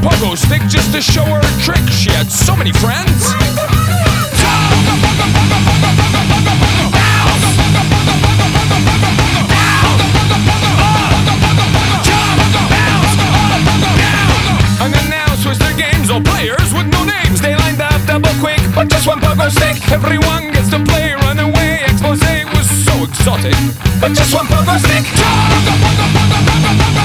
pogo stick just to show her a trick. She had so many friends. And then now switch their games. All players with no names. They lined up double quick, but just one pogo stick. Everyone gets to play, run away. Expose was so exotic, but just one pogo stick.